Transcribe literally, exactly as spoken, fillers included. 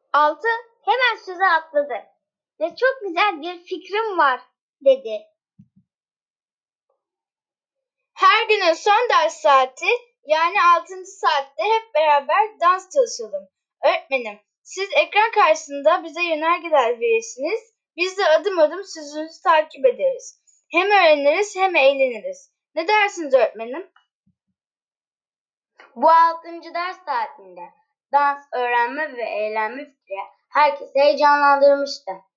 Altı hemen söze atladı ve çok güzel bir fikrim var dedi. Her günün son ders saati yani altıncı saatte hep beraber dans çalışalım. Öğretmenim, siz ekran karşısında bize yönergeler verirsiniz. Biz de adım adım sözünüzü takip ederiz. Hem öğreniriz hem eğleniriz. Ne dersiniz öğretmenim? Bu altıncı ders saatinde dans, öğrenme ve eğlenme fikri herkesi heyecanlandırmıştı.